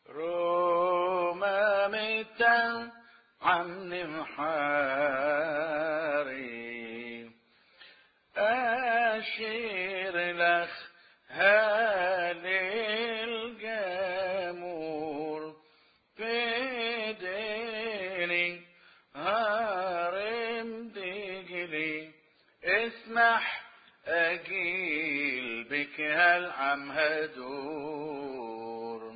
روما ميتا عن محاري أشير لخ هالي الجمور في ديني هارم ديجلي اسمح أجيل بك هالعم هدور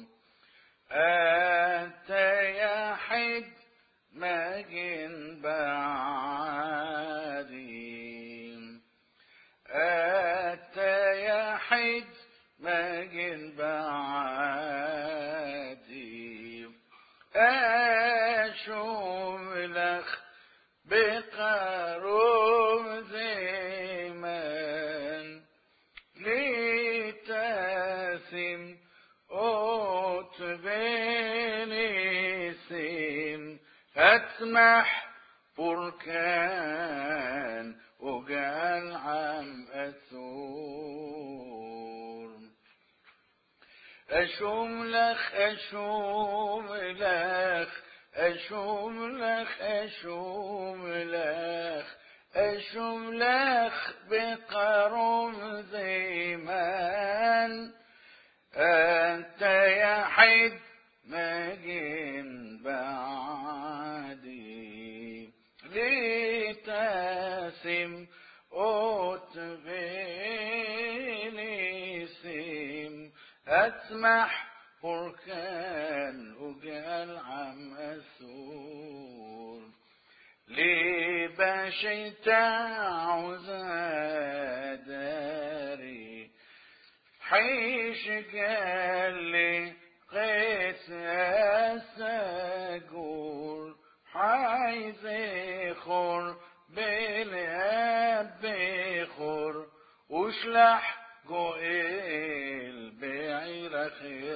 أنت يا حد ماجن بعدي أنت يا حد ماجن بعدي أشوم لخ بقارب زمان لتاسم أوت بنسم أسمح بركان وقال عم أثور أشوم لخ أشوم لخ أشوم لخ أشوم لخ أشوم لخ بقرم زيمان أنت يا حد مجن بعدي لتاسم أتبنسم أسمح بركان وقال عم أسور لبشت عزادري حيش قال لي قيس أساقول حيز خور بالأب خور وشلح قويل بعير خير